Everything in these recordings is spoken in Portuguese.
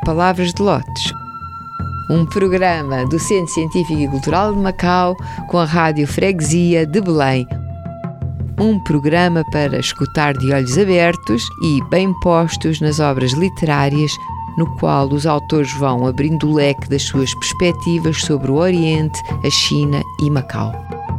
Palavras de Lotes, um programa do Centro Científico e Cultural de Macau com a Rádio Freguesia de Belém. Um programa para escutar de olhos abertos e bem postos nas obras literárias, no qual os autores vão abrindo o leque das suas perspectivas sobre o Oriente, a China e Macau.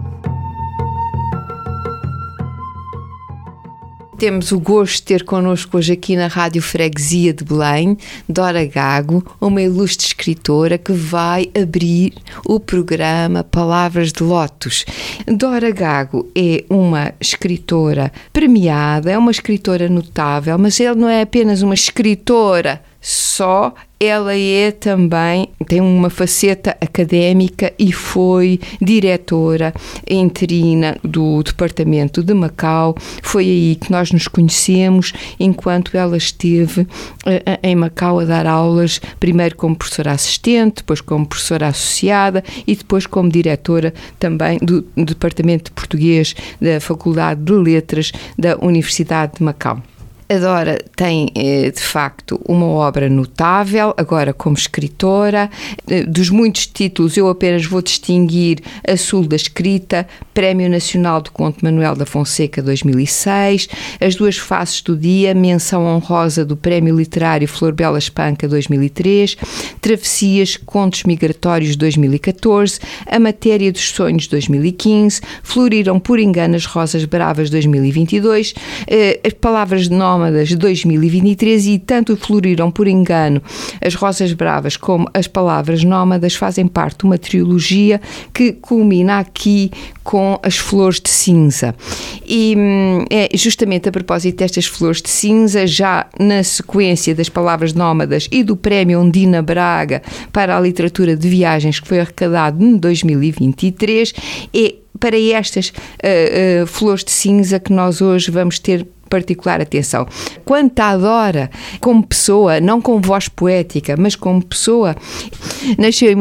Temos o gosto de ter connosco hoje aqui na Rádio Freguesia de Belém, Dora Gago, uma ilustre escritora que vai abrir o programa Palavras de Lotes. Dora Gago é uma escritora premiada, é uma escritora notável, mas ela não é apenas uma escritora só, ela é também, tem uma faceta académica e foi diretora interina do Departamento de Macau. Foi aí que nós nos conhecemos, enquanto ela esteve em Macau a dar aulas, primeiro como professora assistente, depois como professora associada e depois como diretora também do Departamento de Português da Faculdade de Letras da Universidade de Macau. A Dora tem, de facto, uma obra notável, agora como escritora. Dos muitos títulos, eu apenas vou distinguir A Sul da Escrita, Prémio Nacional do Conto Manuel da Fonseca 2006, As Duas Faces do Dia, menção honrosa do Prémio Literário Flor Bela Espanca 2003, Travessias, Contos Migratórios 2014, A Matéria dos Sonhos 2015, Floriram por Engano as Rosas Bravas 2022, As Palavras de Nómadas de 2023 e tanto Floriram por Engano as Rosas Bravas como As Palavras Nómadas fazem parte de uma trilogia que culmina aqui com As Flores de Cinza. E é justamente a propósito destas Flores de Cinza, já na sequência das Palavras Nómadas e do Prémio Ondina Braga para a Literatura de Viagens que foi arrecadado em 2023, é para estas Flores de Cinza que nós hoje vamos ter particular atenção. Quanto à Dora, como pessoa, não com voz poética, mas como pessoa, nasceu em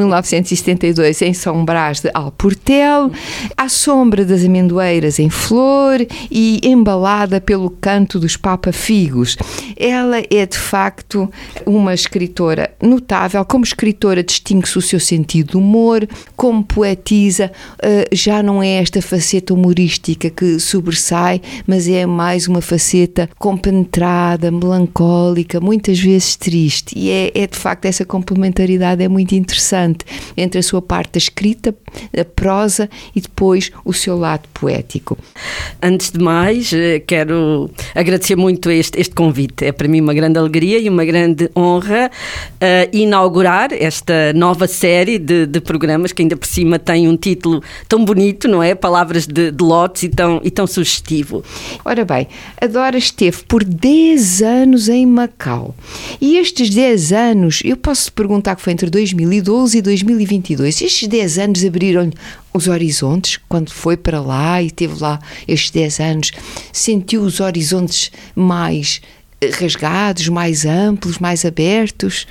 1972 em São Brás de Alportel, à sombra das amendoeiras em flor e embalada pelo canto dos papafigos. Ela é, de facto, uma escritora notável. Como escritora distingue-se o seu sentido de humor, como poetisa já não é esta faceta humorística que sobressai, mas é mais uma faceta compenetrada, melancólica, muitas vezes triste, e é de facto essa complementaridade é muito interessante entre a sua parte da escrita, a prosa e depois o seu lado poético. Antes de mais, quero agradecer muito este convite. É para mim uma grande alegria e uma grande honra inaugurar esta nova série de programas que ainda por cima tem um título tão bonito, não é? Palavras de Lotes e tão sugestivo. Ora bem, a Dora esteve por 10 anos em Macau. E estes 10 anos, eu posso perguntar que foi entre 2012 e 2022, estes 10 anos abriram-lhe os horizontes, quando foi para lá e teve lá estes 10 anos, sentiu os horizontes mais rasgados, mais amplos, mais abertos?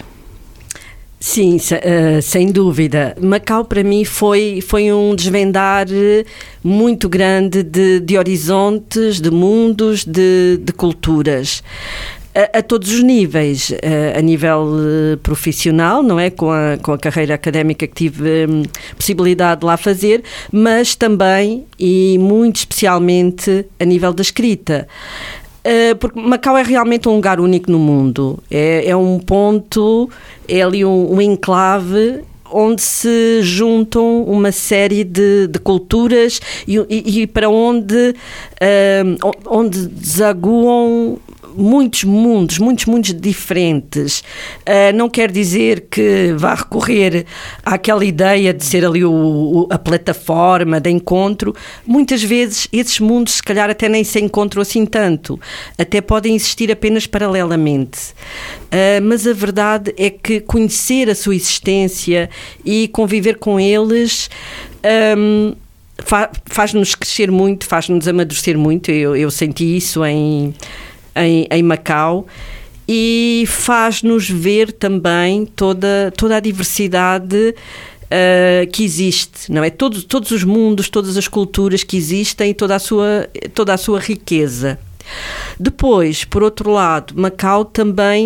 Sim, sem dúvida. Macau para mim foi um desvendar muito grande de horizontes, de mundos, de culturas. A todos os níveis, a nível profissional, não é? Com a carreira académica que tive possibilidade de lá fazer, mas também e muito especialmente a nível da escrita. Porque Macau é realmente um lugar único no mundo, é um ponto, é ali um enclave onde se juntam uma série de culturas e para onde desaguam muitos mundos diferentes. Não quer dizer que vá recorrer àquela ideia de ser ali a plataforma de encontro. Muitas vezes esses mundos se calhar até nem se encontram assim tanto, até podem existir apenas paralelamente. Mas a verdade é que conhecer a sua existência e conviver com eles faz-nos crescer muito, faz-nos amadurecer muito. Eu senti isso em Macau e faz-nos ver também toda a diversidade que existe, não é? Todos os mundos, todas as culturas que existem, toda a sua riqueza. Depois, por outro lado, Macau também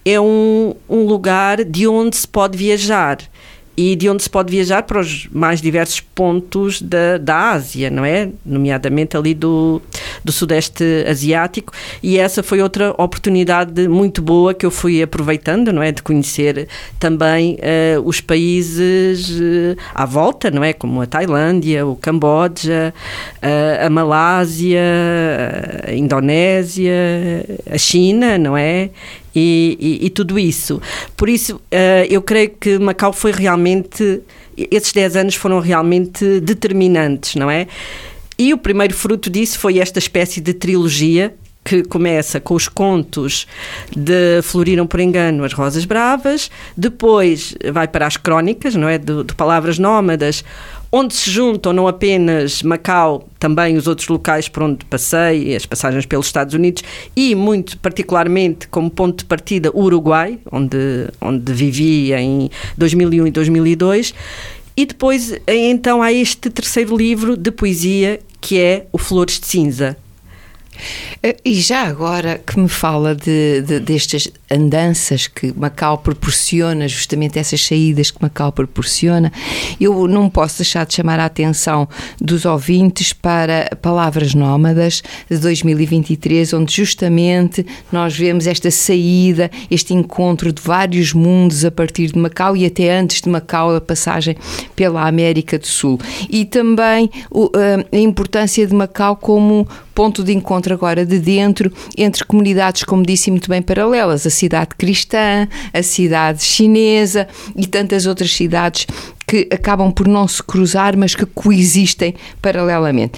é um lugar de onde se pode viajar. E de onde se pode viajar para os mais diversos pontos da Ásia, não é? Nomeadamente ali do Sudeste Asiático, e essa foi outra oportunidade muito boa que eu fui aproveitando, não é? De conhecer também os países à volta, não é? Como a Tailândia, o Camboja, a Malásia, a Indonésia, a China, não é? E tudo isso. Por isso, eu creio que Macau foi realmente, esses 10 anos foram realmente determinantes, não é? E o primeiro fruto disso foi esta espécie de trilogia que começa com os contos de Floriram por Engano as Rosas Bravas, depois vai para as crónicas, não é? De Palavras Nómadas, onde se juntam não apenas Macau, também os outros locais por onde passei, as passagens pelos Estados Unidos e, muito particularmente, como ponto de partida, o Uruguai, onde vivi em 2001 e 2002. E depois, então, há este terceiro livro de poesia, que é o Flores de Cinza. E já agora que me fala destas andanças que Macau proporciona, justamente essas saídas que Macau proporciona, eu não posso deixar de chamar a atenção dos ouvintes para Palavras Nómadas de 2023, onde justamente nós vemos esta saída, este encontro de vários mundos a partir de Macau e até antes de Macau a passagem pela América do Sul. E também a importância de Macau como ponto de encontro agora de dentro entre comunidades, como disse muito bem, paralelas, a cidade cristã, a cidade chinesa e tantas outras cidades que acabam por não se cruzar, mas que coexistem paralelamente.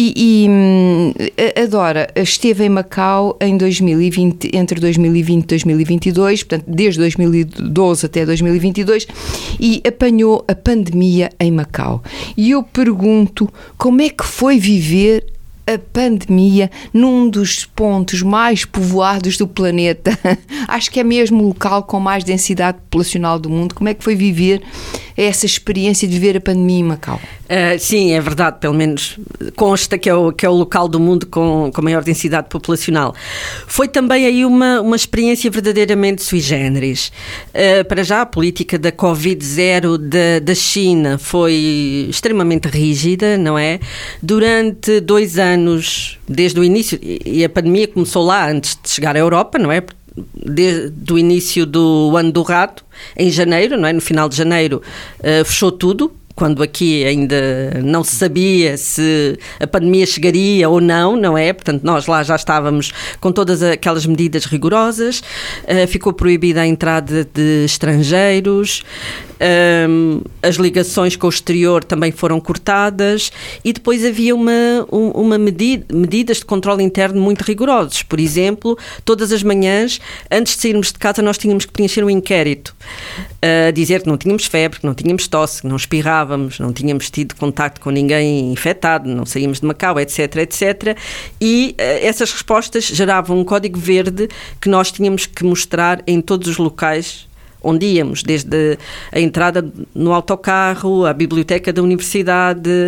A Dora esteve em Macau em 2020, entre 2020 e 2022, portanto, desde 2012 até 2022, e apanhou a pandemia em Macau. E eu pergunto, como é que foi viver a pandemia num dos pontos mais povoados do planeta? Acho que é mesmo o local com mais densidade populacional do mundo. Como é que foi viver essa experiência de viver a pandemia em Macau? Sim, é verdade, pelo menos consta que é o local do mundo com maior densidade populacional. Foi também aí uma experiência verdadeiramente sui generis. Para já, a política da Covid-0 da China foi extremamente rígida, não é? Durante 2 anos, desde o início, e a pandemia começou lá antes de chegar à Europa, não é? Desde o início do ano do rato, em janeiro, não é? No final de janeiro, fechou tudo, quando aqui ainda não se sabia se a pandemia chegaria ou não é? Portanto, nós lá já estávamos com todas aquelas medidas rigorosas, ficou proibida a entrada de estrangeiros, as ligações com o exterior também foram cortadas e depois havia medidas de controle interno muito rigorosos. Por exemplo, todas as manhãs, antes de sairmos de casa, nós tínhamos que preencher um inquérito, a dizer que não tínhamos febre, que não tínhamos tosse, que não espirrávamos, não tínhamos tido contacto com ninguém infectado, não saímos de Macau, etc, etc. E essas respostas geravam um código verde que nós tínhamos que mostrar em todos os locais onde íamos, desde a entrada no autocarro, a biblioteca da universidade,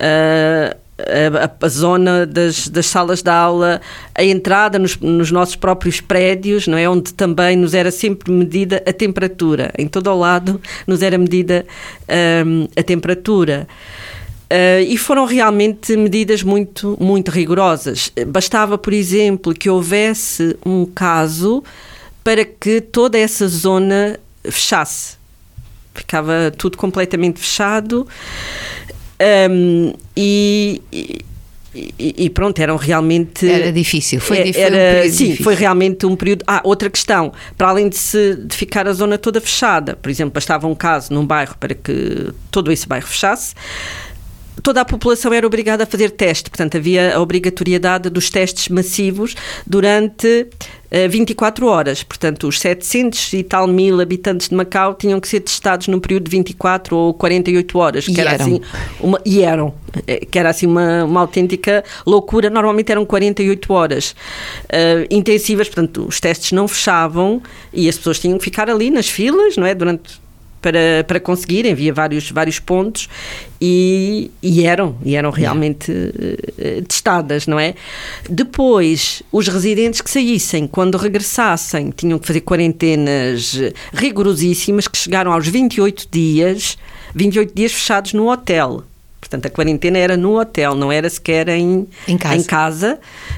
a zona das salas de aula, a entrada nos nossos próprios prédios, não é? Onde também nos era sempre medida a temperatura. Em todo o lado nos era medida a temperatura. E foram realmente medidas muito, muito rigorosas. Bastava, por exemplo, que houvesse um caso para que toda essa zona fechasse. Ficava tudo completamente fechado. E pronto, eram realmente... Era difícil, foi sim, difícil. Foi realmente um período... outra questão, para além de ficar a zona toda fechada, por exemplo, bastava um caso num bairro para que todo esse bairro fechasse, toda a população era obrigada a fazer teste, portanto havia a obrigatoriedade dos testes massivos durante 24 horas, portanto os 700 e tal mil habitantes de Macau tinham que ser testados num período de 24 ou 48 horas, que era assim uma autêntica loucura. Normalmente eram 48 horas intensivas, portanto os testes não fechavam e as pessoas tinham que ficar ali nas filas, não é? Durante para conseguir, havia vários pontos e eram realmente testadas, não é? Depois, os residentes que saíssem, quando regressassem, tinham que fazer quarentenas rigorosíssimas, que chegaram aos 28 dias fechados no hotel. Portanto, a quarentena era no hotel, não era sequer em casa,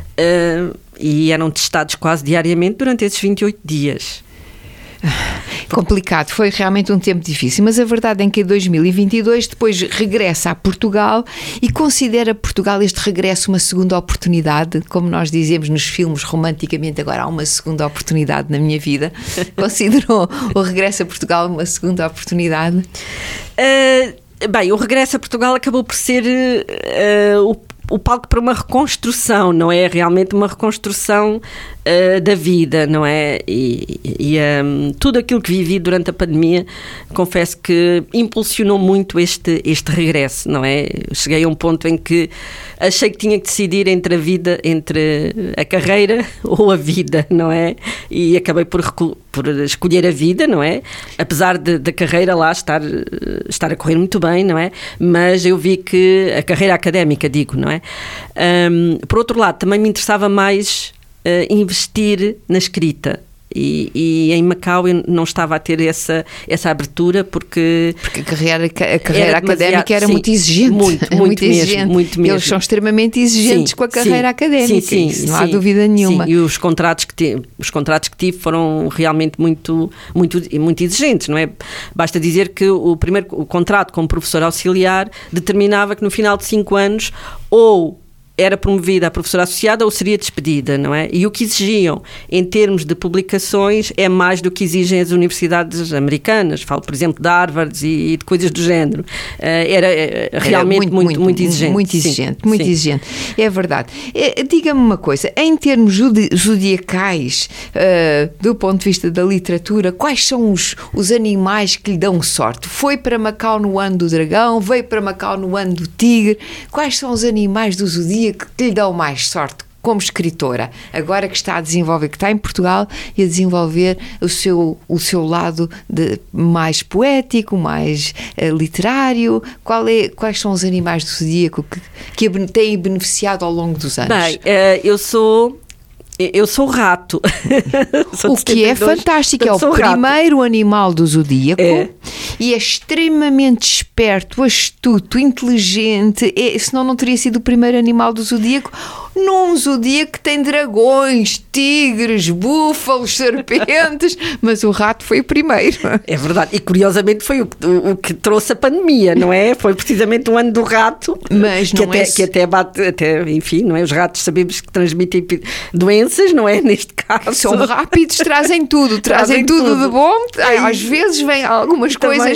e eram testados quase diariamente durante esses 28 dias. Complicado, foi realmente um tempo difícil, mas a verdade é que em 2022 depois regressa a Portugal e considera Portugal este regresso uma segunda oportunidade, como nós dizemos nos filmes romanticamente, agora há uma segunda oportunidade na minha vida. Considerou o regresso a Portugal uma segunda oportunidade? Bem, o regresso a Portugal acabou por ser o palco para uma reconstrução, não é? Realmente uma reconstrução da vida, não é? E tudo aquilo que vivi durante a pandemia, confesso que impulsionou muito este regresso, não é? Cheguei a um ponto em que achei que tinha que decidir entre a carreira ou a vida, não é? E acabei por escolher a vida, não é? Apesar da carreira lá estar a correr muito bem, não é? Mas eu vi que a carreira académica, digo, não é? Por outro lado, também me interessava mais investir na escrita. E em Macau eu não estava a ter essa abertura porque a carreira académica era muito exigente. Muito mesmo. Eles são extremamente exigentes com a carreira académica, isso não há dúvida nenhuma. E os contratos que tive foram realmente muito exigentes, não é? Basta dizer que o contrato como professor auxiliar determinava que no final de 5 anos ou era promovida a professora associada ou seria despedida, não é? E o que exigiam em termos de publicações é mais do que exigem as universidades americanas. Falo, por exemplo, de Harvard e de coisas do género. Era realmente muito exigente. Muito exigente. É verdade. Diga-me uma coisa, em termos zodiacais, do ponto de vista da literatura, quais são os animais que lhe dão sorte? Foi para Macau no ano do dragão? Veio para Macau no ano do tigre? Quais são os animais do zodíaco que lhe dão mais sorte como escritora, agora que está a desenvolver, que está em Portugal e a desenvolver o seu lado mais poético, mais literário? Quais são os animais do zodíaco que têm beneficiado ao longo dos anos? Bem, eu sou rato. O que é fantástico, é o primeiro animal do zodíaco e é extremamente esperto, astuto, inteligente, senão não teria sido o primeiro animal do zodíaco, num zodíaco que tem dragões, tigres, búfalos, serpentes, mas o rato foi o primeiro. É verdade, e curiosamente foi o que trouxe a pandemia, não é? Foi precisamente o ano do rato, mas que até bate, enfim, não é? Os ratos sabemos que transmitem doenças, não é? Neste caso. São rápidos, trazem tudo de bom, às vezes vêm algumas coisas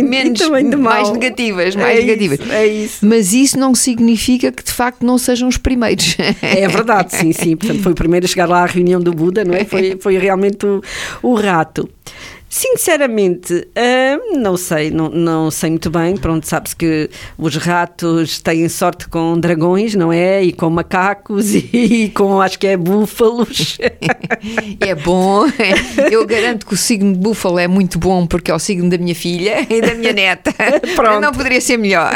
mais negativas. É isso. Mas isso não significa que de facto não sejam os primeiros. É verdade, sim. Portanto, foi o primeiro a chegar lá à reunião do Buda, não é? Foi realmente o rato. Sinceramente, não sei muito bem. Pronto, sabe-se que os ratos têm sorte com dragões, não é? E com macacos e com, acho que é búfalos. É bom. Eu garanto que o signo de búfalo é muito bom porque é o signo da minha filha e da minha neta. Pronto. Não poderia ser melhor.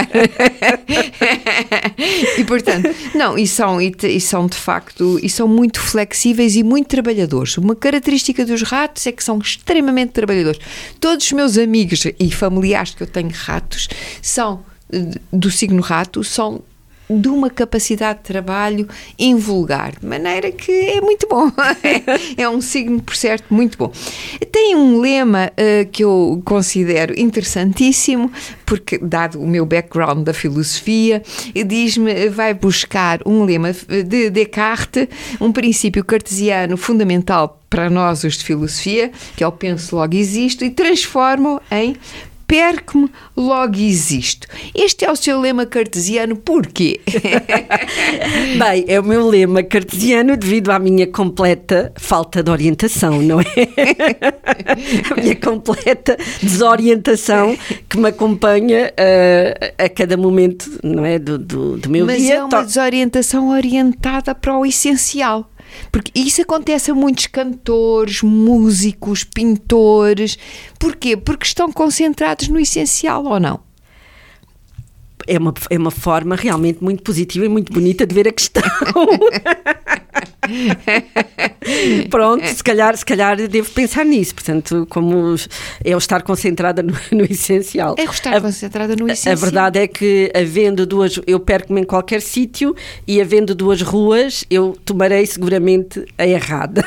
E portanto, não, e são de facto, e são muito flexíveis e muito trabalhadores. Uma característica dos ratos é que são extremamente trabalhadores. Todos os meus amigos e familiares que eu tenho ratos são do signo rato, são de uma capacidade de trabalho invulgar, de maneira que é muito bom. É um signo, por certo, muito bom. Tem um lema que eu considero interessantíssimo, porque, dado o meu background da filosofia, diz-me, vai buscar um lema de Descartes, um princípio cartesiano fundamental para nós, os de filosofia, que é o penso, logo existo, e transforma-o em perco-me, logo existo. Este é o seu lema cartesiano, porquê? Bem, é o meu lema cartesiano devido à minha completa falta de orientação, não é? A minha completa desorientação que me acompanha a cada momento, não é? Do meu dia. Mas é uma desorientação orientada para o essencial. Porque isso acontece a muitos cantores, músicos, pintores. Porquê? Porque estão concentrados no essencial, ou não? É uma forma realmente muito positiva e muito bonita de ver a questão. Pronto, se calhar devo pensar nisso. Portanto, como é o estar concentrada no essencial. É o estar concentrada no essencial. A verdade é que, havendo duas, eu perco-me em qualquer sítio, e havendo duas ruas, eu tomarei seguramente a errada.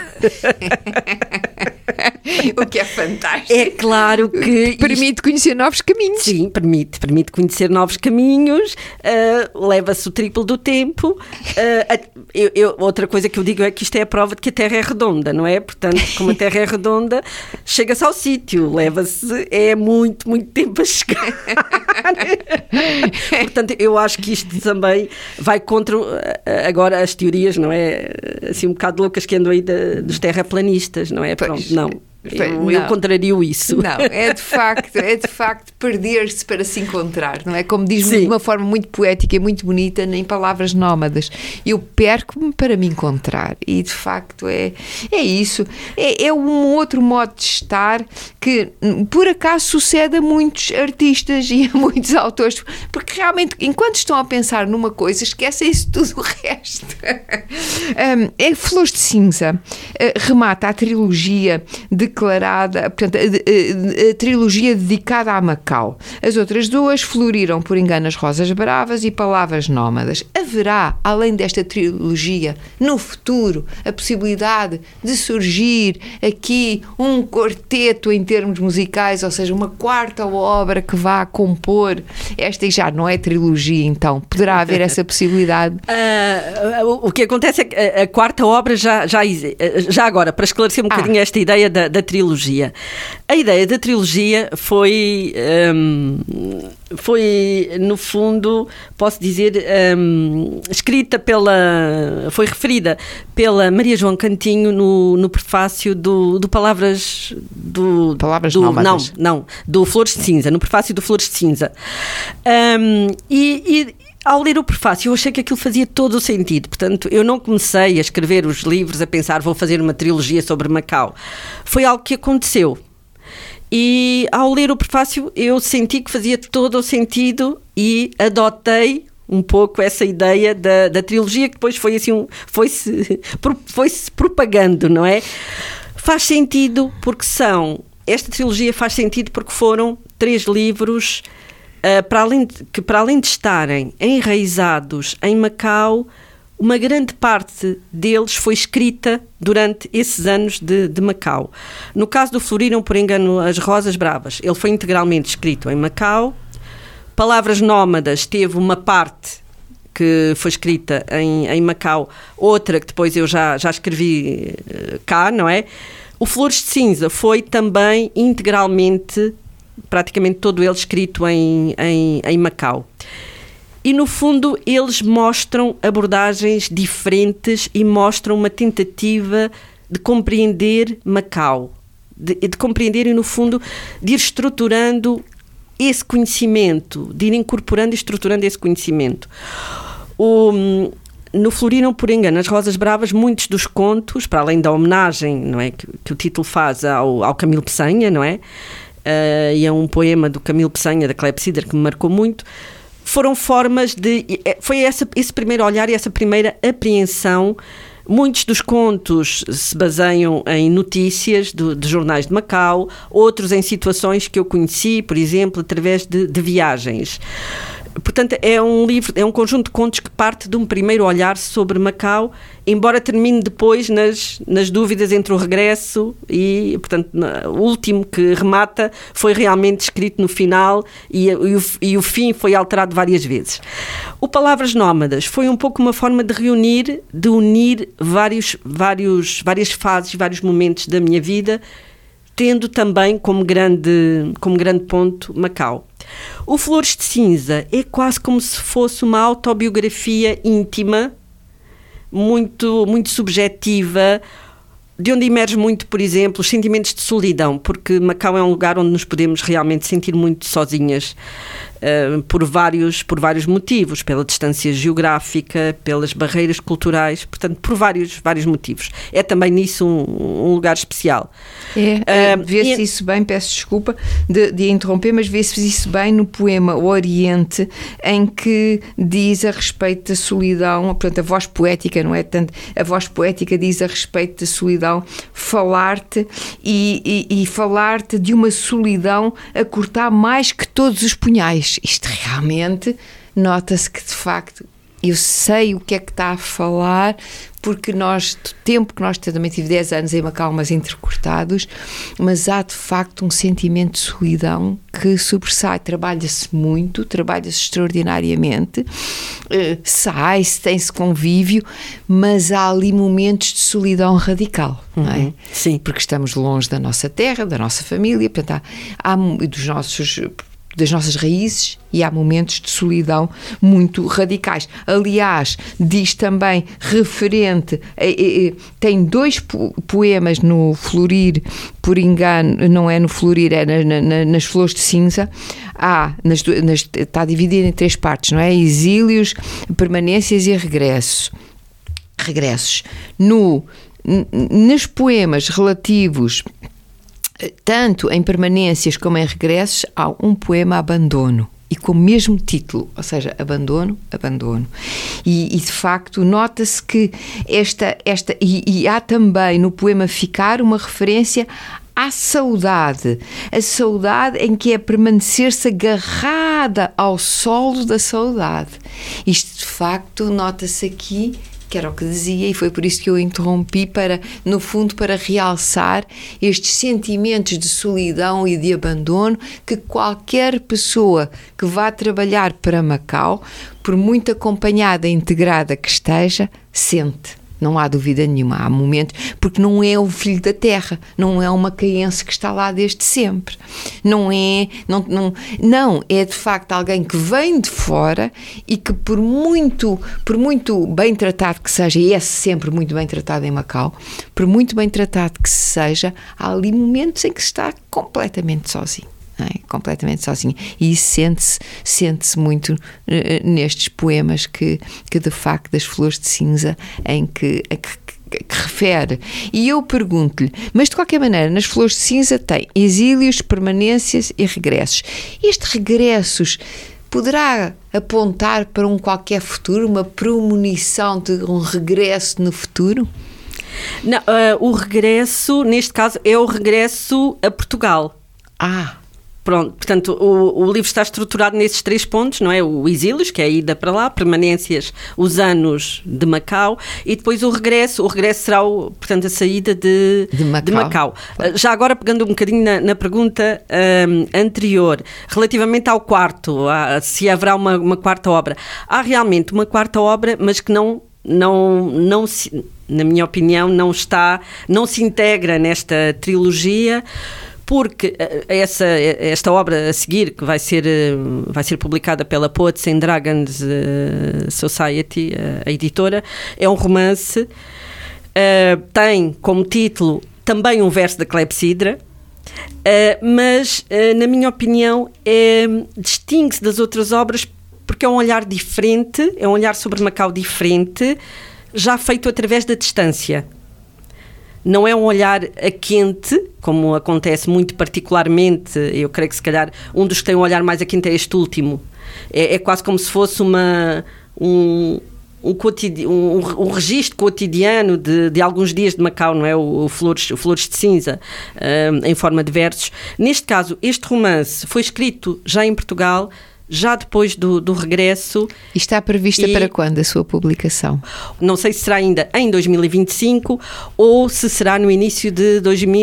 O que é fantástico. É claro que permite conhecer novos caminhos. Sim, permite conhecer novos caminhos, leva-se o triplo do tempo. Outra coisa que eu digo é que isto é a prova de que a Terra é redonda, não é? Portanto, como a Terra é redonda, chega-se ao sítio, leva-se muito, muito tempo a chegar. Portanto, eu acho que isto também vai contra agora as teorias, não é? Assim, um bocado loucas que andam aí dos terraplanistas, não é? Pronto, não. Eu contrario isso. Não, é de facto perder-se para se encontrar, não é? Como diz de uma forma muito poética e muito bonita, em palavras nómadas. Eu perco-me para me encontrar, e de facto é isso. É um outro modo de estar que, por acaso, sucede a muitos artistas e a muitos autores, porque realmente, enquanto estão a pensar numa coisa, esquecem-se tudo o resto. Flores de Cinza remata a trilogia declarada, portanto, a trilogia dedicada a Macau. As outras duas floriram, por engano, as Rosas Bravas e Palavras Nómadas. Haverá, além desta trilogia, no futuro, a possibilidade de surgir aqui um quarteto em termos musicais, ou seja, uma quarta obra que vá compor esta, e já não é trilogia, então poderá haver essa possibilidade? O que acontece é que a quarta obra já agora, para esclarecer um bocadinho esta ideia da trilogia. A ideia da trilogia foi, no fundo, posso dizer, escrita foi referida pela Maria João Cantinho no prefácio do Palavras Nómadas. Não, do Flores de Cinza, no prefácio do Flores de Cinza. Ao ler o prefácio, eu achei que aquilo fazia todo o sentido. Portanto, eu não comecei a escrever os livros a pensar, vou fazer uma trilogia sobre Macau. Foi algo que aconteceu. E ao ler o prefácio, eu senti que fazia todo o sentido e adotei um pouco essa ideia da trilogia, que depois foi-se propagando, não é? Faz sentido porque esta trilogia faz sentido porque foram 3 livros para além de estarem enraizados em Macau, uma grande parte deles foi escrita durante esses anos de Macau. No caso do Floriram, por engano, as Rosas Bravas, ele foi integralmente escrito em Macau. Palavras Nómadas teve uma parte que foi escrita em Macau, outra que depois eu já escrevi cá, não é? O Flores de Cinza foi também integralmente, praticamente todo ele escrito em Macau. E, no fundo, eles mostram abordagens diferentes e mostram uma tentativa de compreender Macau, de compreender e, no fundo, de ir estruturando esse conhecimento, de ir incorporando e estruturando esse conhecimento. No Floriram, por engano, as Rosas Bravas, muitos dos contos, para além da homenagem, não é, que o título faz ao Camilo Peçanha, não é? E é um poema do Camilo Peçanha, da Clepsydra, que me marcou muito. Foram formas de... Foi esse primeiro olhar e essa primeira apreensão. Muitos dos contos se baseiam em notícias de jornais de Macau, outros em situações que eu conheci, por exemplo, através de viagens. Portanto, é um conjunto de contos que parte de um primeiro olhar sobre Macau, embora termine depois nas dúvidas entre o regresso e, portanto, o último que remata foi realmente escrito no final e o fim foi alterado várias vezes. O Palavras Nómadas foi um pouco uma forma de unir várias fases, vários momentos da minha vida, tendo também como grande ponto Macau. O Flores de Cinza é quase como se fosse uma autobiografia íntima, muito, muito subjetiva, de onde emerge muito, por exemplo, os sentimentos de solidão, porque Macau é um lugar onde nos podemos realmente sentir muito sozinhas. por vários motivos, pela distância geográfica, pelas barreiras culturais, portanto, por vários motivos. É também nisso um lugar especial. Vê-se isso bem, peço desculpa de interromper, mas vê-se isso bem no poema O Oriente, em que diz a respeito da solidão, portanto, a voz poética, não é tanto, a voz poética diz a respeito da solidão, falar-te e falar-te de uma solidão a cortar mais que todos os punhais. Isto realmente nota-se que, de facto, eu sei o que é que está a falar, porque do tempo que nós também tive 10 anos em Macau, mas entrecortados, mas há de facto um sentimento de solidão que sobressai. Trabalha-se muito, trabalha-se extraordinariamente, sai-se, tem-se convívio, mas há ali momentos de solidão radical, não é? Sim. Porque estamos longe da nossa terra, da nossa família, portanto, das nossas raízes, e há momentos de solidão muito radicais. Aliás, diz também, referente, tem 2 poemas no Florir, por engano, não é no Florir, é nas Flores de Cinza, está dividido em 3 partes, não é? Exílios, permanências e regressos. Nos poemas relativos tanto em permanências como em regressos, há um poema Abandono, e com o mesmo título, ou seja, Abandono. E de facto nota-se que e há também no poema Ficar uma referência à saudade, a saudade em que é permanecer-se agarrada ao solo da saudade. Isto de facto nota-se aqui, que era o que dizia, e foi por isso que eu interrompi, no fundo, para realçar estes sentimentos de solidão e de abandono que qualquer pessoa que vá trabalhar para Macau, por muito acompanhada e integrada que esteja, sente. Não há dúvida nenhuma, há momentos, porque não é o filho da terra, não é um macaense que está lá desde sempre, não, é de facto alguém que vem de fora e que por muito bem tratado que seja, e é sempre muito bem tratado em Macau, por muito bem tratado que seja, há ali momentos em que se está completamente sozinho. Completamente sozinho, e isso sente-se muito nestes poemas que de facto das Flores de Cinza em que refere. E eu pergunto-lhe, mas de qualquer maneira nas Flores de Cinza tem exílios, permanências e regressos. Estes regressos poderá apontar para um qualquer futuro, uma premonição de um regresso no futuro? Não, o regresso, neste caso, é o regresso a Portugal. Pronto, portanto, o livro está estruturado nesses 3 pontos, não é? O exílios, que é a ida para lá, permanências, os anos de Macau, e depois o regresso será, portanto, a saída de Macau. Já agora, pegando um bocadinho na pergunta anterior, relativamente ao quarto, se haverá uma quarta obra. Há realmente uma quarta obra, mas que não se, na minha opinião, não se integra nesta trilogia, porque esta obra a seguir, que vai ser publicada pela Poets and Dragons Society, a editora, é um romance, tem como título também um verso da Clepsidra, mas, na minha opinião, distingue-se das outras obras porque é um olhar diferente, é um olhar sobre Macau diferente, já feito através da distância. Não é um olhar a quente, como acontece muito particularmente, eu creio que se calhar um dos que tem um olhar mais a quente é este último. É quase como se fosse um registro cotidiano de alguns dias de Macau, não é? O Flores de Cinza, em forma de versos. Neste caso, este romance foi escrito já em Portugal, já depois do regresso. E está prevista para quando a sua publicação? Não sei se será ainda em 2025 ou se será no início de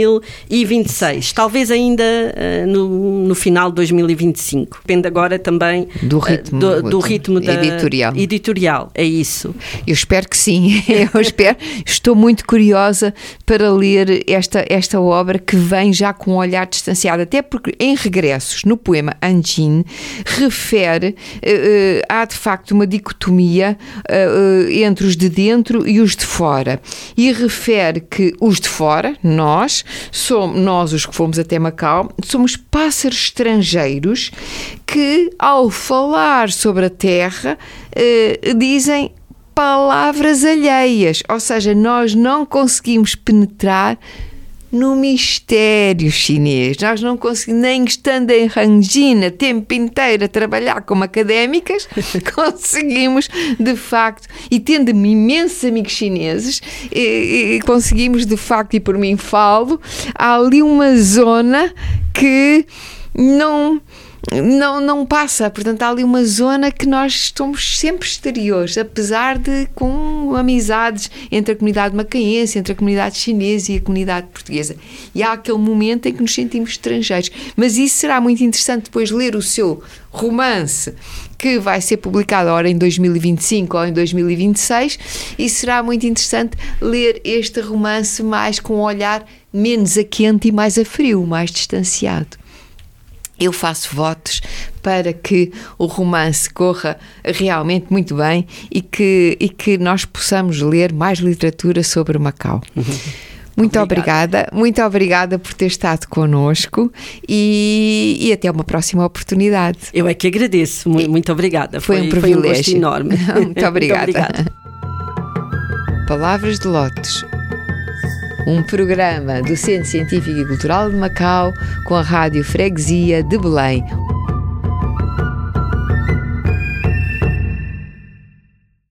2026. Talvez ainda no final de 2025. Depende agora também do ritmo da editorial. É isso. Eu espero que sim. Estou muito curiosa para ler esta obra que vem já com um olhar distanciado, até porque em regressos, no poema Anjin, refere, há de facto uma dicotomia entre os de dentro e os de fora, e refere que os de fora, nós os que fomos até Macau, somos pássaros estrangeiros que, ao falar sobre a terra, dizem palavras alheias, ou seja, nós não conseguimos penetrar no mistério chinês. Nós não conseguimos, nem estando em Hangzhou tempo inteiro a trabalhar como académicas, conseguimos, de facto, e tendo imensos amigos chineses, conseguimos, de facto, e por mim falo, há ali uma zona que não passa, portanto há ali uma zona que nós estamos sempre exteriores, apesar de com amizades entre a comunidade macaense, entre a comunidade chinesa e a comunidade portuguesa, e há aquele momento em que nos sentimos estrangeiros, mas isso será muito interessante depois ler o seu romance, que vai ser publicado ora em 2025 ou em 2026, e será muito interessante ler este romance mais com um olhar menos a quente e mais a frio, mais distanciado. Eu faço votos para que o romance corra realmente muito bem e que nós possamos ler mais literatura sobre Macau. Muito obrigada por ter estado connosco e até uma próxima oportunidade. Eu é que agradeço, muito obrigada. Foi um privilégio. Foi um gosto enorme. Muito obrigada. Palavras de Lotes. Um programa do Centro Científico e Cultural de Macau com a Rádio Freguesia de Belém.